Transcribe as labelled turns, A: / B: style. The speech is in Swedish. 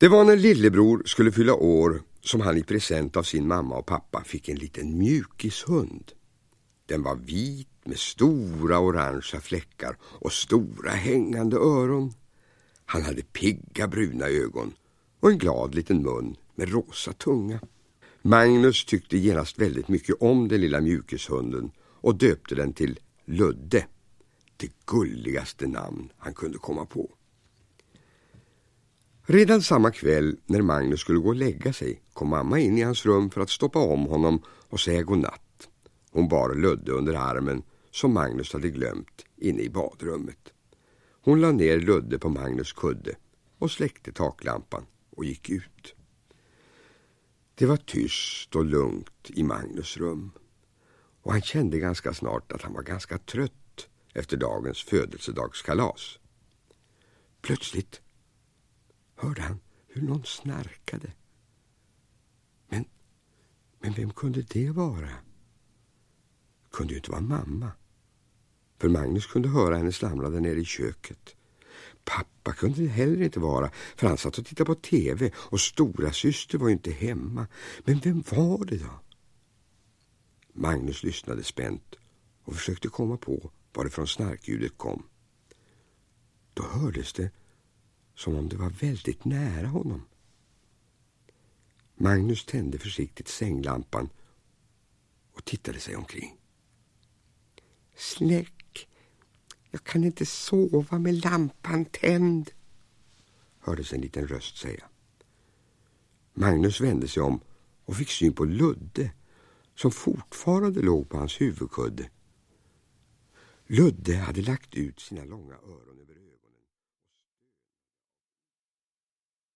A: Det var när lillebror skulle fylla år som han i present av sin mamma och pappa fick en liten mjukishund. Den var vit med stora orangea fläckar och stora hängande öron. Han hade pigga bruna ögon och en glad liten mun med rosa tunga. Magnus tyckte genast väldigt mycket om den lilla mjukishunden och döpte den till Ludde, det gulligaste namn han kunde komma på. Redan samma kväll när Magnus skulle gå och lägga sig kom mamma in i hans rum för att stoppa om honom och säga godnatt. Hon bar Ludde under armen som Magnus hade glömt inne i badrummet. Hon la ner Ludde på Magnus kudde och släckte taklampan och gick ut. Det var tyst och lugnt i Magnus rum och han kände ganska snart att han var ganska trött efter dagens födelsedagskalas. Plötsligt hörde han hur någon snarkade. Men vem kunde det vara? Kunde ju inte vara mamma. För Magnus kunde höra henne slamra där nere i köket. Pappa kunde det heller inte vara, för han satt och tittade på tv och stora syster var ju inte hemma. Men vem var det då? Magnus lyssnade spänt och försökte komma på varifrån snarkljudet kom. Då hördes det som om det var väldigt nära honom. Magnus tände försiktigt sänglampan och tittade sig omkring. Släck, jag kan inte sova med lampan tänd, hördes en liten röst säga. Magnus vände sig om och fick syn på Ludde som fortfarande låg på hans huvudkudde. Ludde hade lagt ut sina långa öron över ögonen.